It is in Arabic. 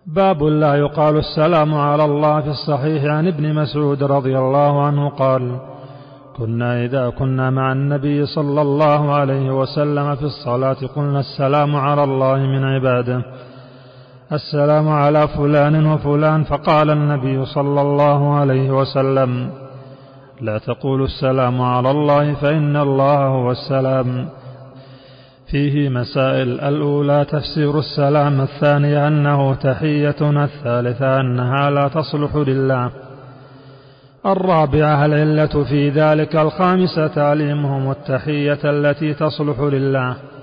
باب لا يقال السلام على الله. في الصحيح عن ابن مسعود رضي الله عنه قال: كنا إذا كنا مع النبي صلى الله عليه وسلم في الصلاة قلنا: السلام على الله من عباده، السلام على فلان وفلان. فقال النبي صلى الله عليه وسلم: لا تقولوا السلام على الله فإن الله هو السلام. فيه مسائل: الأولى تفسير السلام، الثانية أنه تحية، الثالثة أنها لا تصلح لله، الرابعة العلة في ذلك، الخامسة تعليمهم التحية التي تصلح لله.